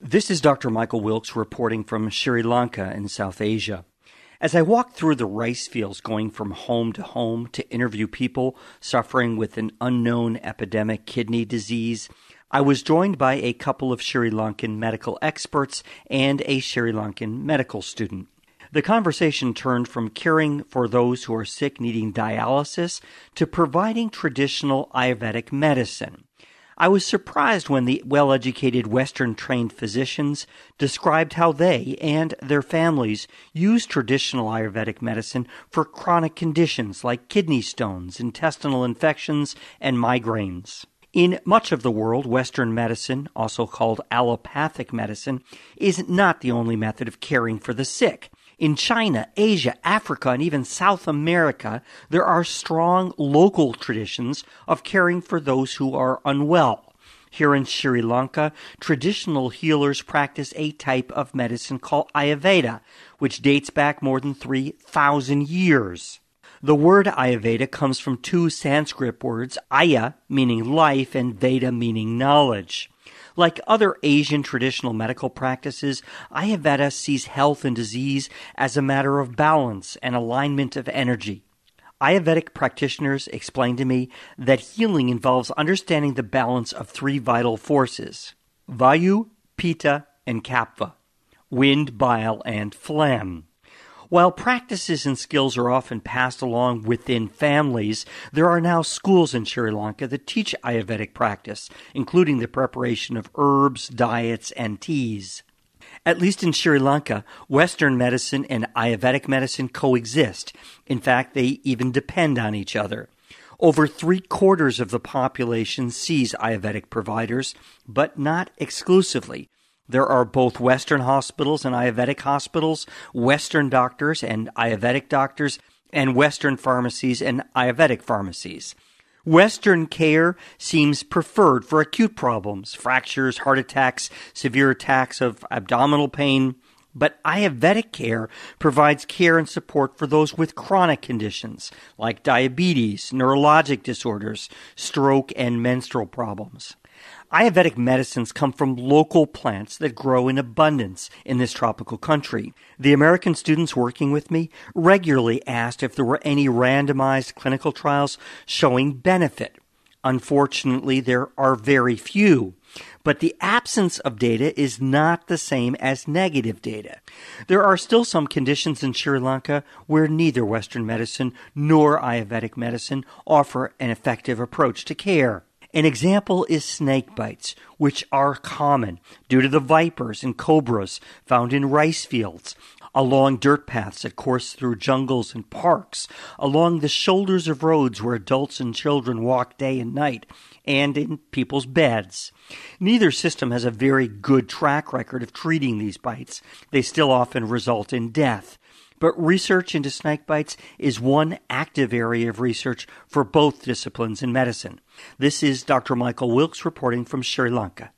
This is Dr. Michael Wilkes reporting from Sri Lanka in South Asia. As I walked through the rice fields going from home to interview people suffering with an unknown epidemic kidney disease, I was joined by a couple of Sri Lankan medical experts and a Sri Lankan medical student. The conversation turned from caring for those who are sick needing dialysis to providing traditional Ayurvedic medicine. I was surprised when the well-educated Western-trained physicians described how they and their families use traditional Ayurvedic medicine for chronic conditions like kidney stones, intestinal infections, and migraines. In much of the world, Western medicine, also called allopathic medicine, is not the only method of caring for the sick. In China, Asia, Africa, and even South America, there are strong local traditions of caring for those who are unwell. Here in Sri Lanka, traditional healers practice a type of medicine called Ayurveda, which dates back more than 3,000 years. The word Ayurveda comes from two Sanskrit words, Aya meaning life and Veda meaning knowledge. Like other Asian traditional medical practices, Ayurveda sees health and disease as a matter of balance and alignment of energy. Ayurvedic practitioners explain to me that healing involves understanding the balance of three vital forces, Vayu, Pitta, and Kapha, wind, bile, and phlegm. While practices and skills are often passed along within families, there are now schools in Sri Lanka that teach Ayurvedic practice, including the preparation of herbs, diets, and teas. At least in Sri Lanka, Western medicine and Ayurvedic medicine coexist. In fact, they even depend on each other. Over 3/4 of the population sees Ayurvedic providers, but not exclusively. There are both Western hospitals and Ayurvedic hospitals, Western doctors and Ayurvedic doctors, and Western pharmacies and Ayurvedic pharmacies. Western care seems preferred for acute problems, fractures, heart attacks, severe attacks of abdominal pain, but Ayurvedic care provides care and support for those with chronic conditions like diabetes, neurologic disorders, stroke, and menstrual problems. Ayurvedic medicines come from local plants that grow in abundance in this tropical country. The American students working with me regularly asked if there were any randomized clinical trials showing benefit. Unfortunately, there are very few, but the absence of data is not the same as negative data. There are still some conditions in Sri Lanka where neither Western medicine nor Ayurvedic medicine offer an effective approach to care. An example is snake bites, which are common due to the vipers and cobras found in rice fields, along dirt paths that course through jungles and parks, along the shoulders of roads where adults and children walk day and night, and in people's beds. Neither system has a very good track record of treating these bites. They still often result in death. But research into snake bites is one active area of research for both disciplines in medicine. This is Dr. Michael Wilkes reporting from Sri Lanka.